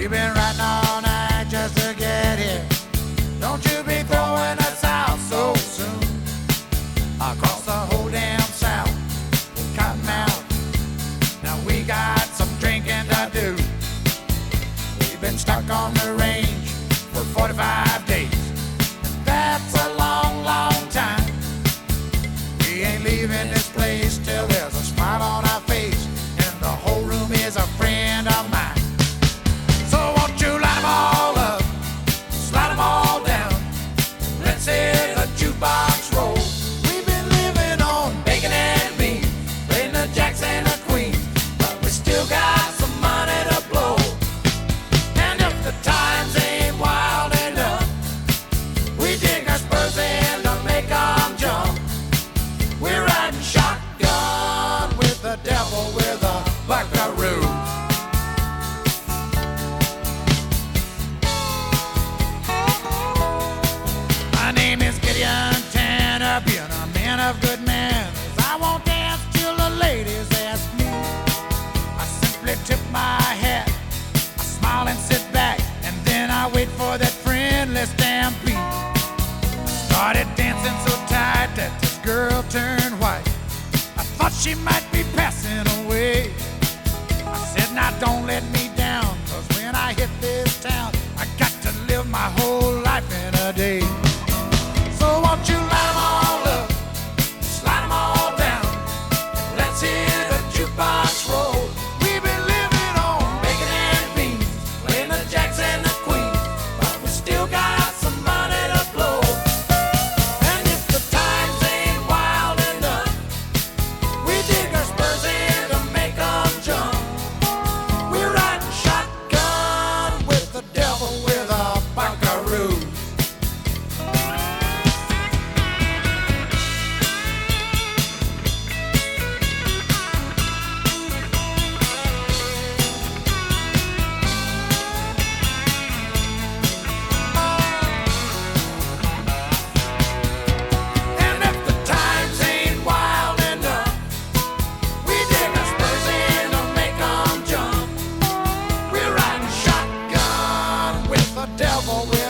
We've been riding all night just to get here. Don't you be throwing us out so soon. Across the whole damn South, Cottonmouth. Now we got some drinking to do. We've been stuck on the range for 45 days. That's a long, long time. We ain't leaving this place till there's a smile on our face and the whole room is a friend of mine. So won't you light 'em all up, slide 'em all down. Let's hear the jukebox roll. We've been living on bacon and beans, playing the jacks and the queens, but we still got some money to blow. And if the times ain't wild enough, we dig our spurs in to make 'em jump. We're riding shotgun with the devil with a buckaroo. My name is Gideon Tanner, being a man of good manners. I won't dance till the ladies ask me. I simply tip my hat, I smile and sit back, and then I wait for that friendly stampede. Started dancing so tight that this girl turned white. I thought she might be passing away. I said, now don't let me down, 'cause when I hit this town, I got to live my whole life in a day. So won't you light 'em all up, slide 'em all down. Let's hear the jukebox roll. We've been living on bacon and beans, playing the jacks and the queens, but we still got some money to blow. And if the times ain't wild enough, we dig our spurs in to make 'em jump. We're riding shotgun with the devil with a buckaroo. And if the times ain't wild enough, we dig our spurs in to make 'em jump. We're riding shotgun with the devil with